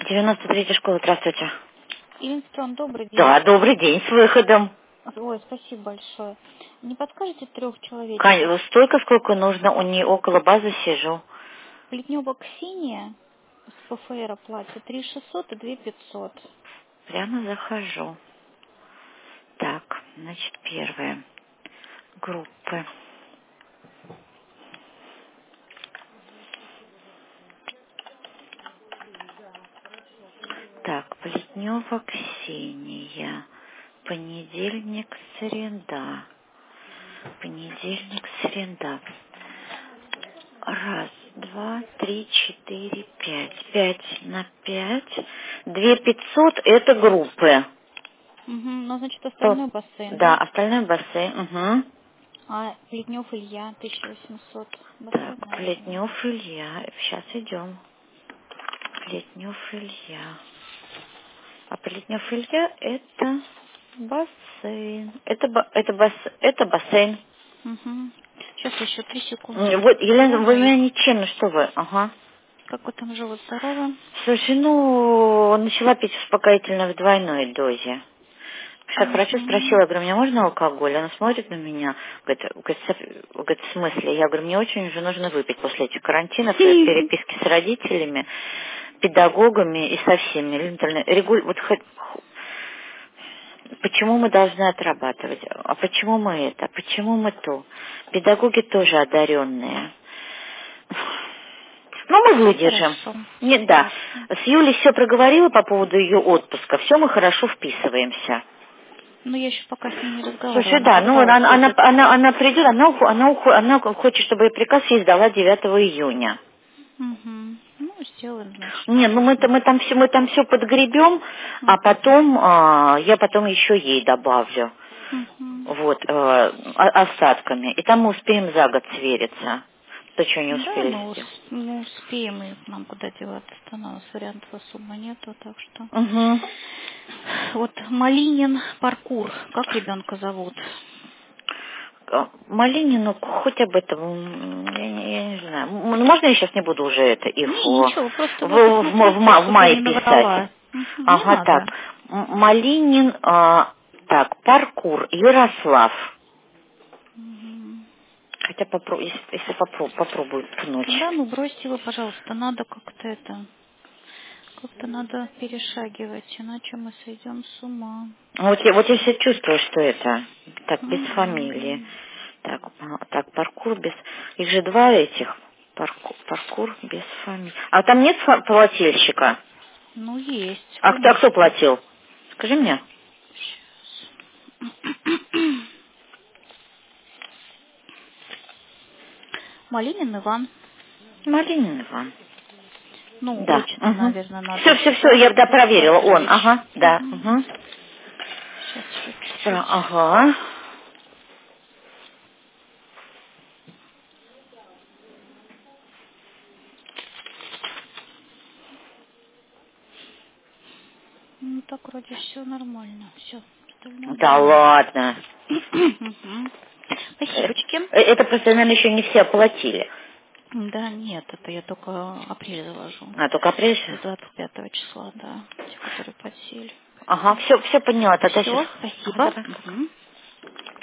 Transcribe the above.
93-я школа, здравствуйте. Ливингстон, добрый день. Да, добрый день, с выходом. Ой, спасибо большое. Не подскажете 3 человечков? Столько, сколько нужно, у нее около базы сижу. Плетнева Ксения с ПФР платье 3600 и 2500. Прямо захожу. Так, значит, первая группа. Так, Плетнева Ксения. Понедельник, среда. Понедельник, среда. Раз, два, три, четыре, пять. 5 на 5. 2500 это группы. Ну, значит, остальной бассейн, Да, да? остальной бассейн. Угу. А Плетнев Илья 1800. Бассейн, Так, наверное. Плетнев Илья. Сейчас идем. Плетнев Илья. А Плетнев Илья это бассейн. Это бассейн. Сейчас еще 3 Вот, секундочки. Елена, вы Моих. меня ничем, ну что вы? Ага. Как вы там живут? Здорово? Слушай, ну, начала пить успокоительное в двойной дозе. Сейчас врачу спросила, я говорю, мне можно алкоголь? Она смотрит на меня, говорит, в смысле? Я говорю, мне очень уже нужно выпить после этих карантинов, переписки с родителями, педагогами и со всеми. Почему мы должны отрабатывать? А почему мы это? Почему мы то? Педагоги тоже одаренные. Ну, мы выдержим. Хорошо. Нет, да. С Юлей все проговорила по поводу ее отпуска. Все, мы хорошо вписываемся. Но я еще пока с ней не разговаривала. Слушай, Она да, ну сказала, сходит. она придет, она хочет, чтобы приказ ей сдала 9 июня. Ну, сделаем, значит, Не, ну ладно. мы там все подгребем, а потом я потом еще ей добавлю. Вот, остатками. И там мы успеем за год свериться. То, что не Да, успели сделать. мы успеем, и нам куда деваться-то, у нас вариантов особо нету, так что... Угу. Вот Малинин паркур, как ребенка зовут? Малинину, хоть об этом, я не знаю. Можно я сейчас не буду уже это их Не, ничего, просто вы в посмотрите, чтобы я мае не писать? наврала. Не Ага, так. надо. Малинин, так, паркур, Ярослав. Хотя если попробую ткнуть. Да, ну бросьте его, пожалуйста, надо как-то это... Как-то надо перешагивать, иначе мы сойдем с ума. Вот я все чувствую, что это. Так, без фамилии. Так, паркур без... Их же два этих. Паркур без фамилии. А там нет плательщика? Ну, есть, А кто конечно. платил? Скажи мне. Малинин Иван. Малинин Иван. Ну, Да. отчество, Угу. наверное, надо Все, еще. я да, проверила. Он, Владимирович. ага, да. Угу. Сейчас еще чуть-чуть. Ага. Ну, так вроде все нормально. Все, остальное Да нормально. ладно. Спасибочки. Это просто, наверное, еще не все оплатили. Да, нет, это я только апрель завожу. А, только апрель. С 25 числа, да. Те, которые подсели. Ага, все поняла. Тогда сейчас... Все, Ага, спасибо. давай.